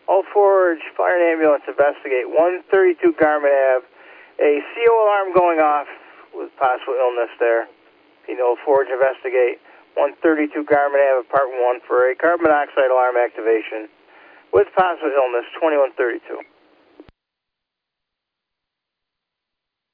Old Forge, fire and ambulance, investigate. 132 Garment Ave. A CO alarm going off with possible illness there. Old Forge, investigate. 132 Garment Ave, apartment 1 for a carbon monoxide alarm activation with possible illness, 2132.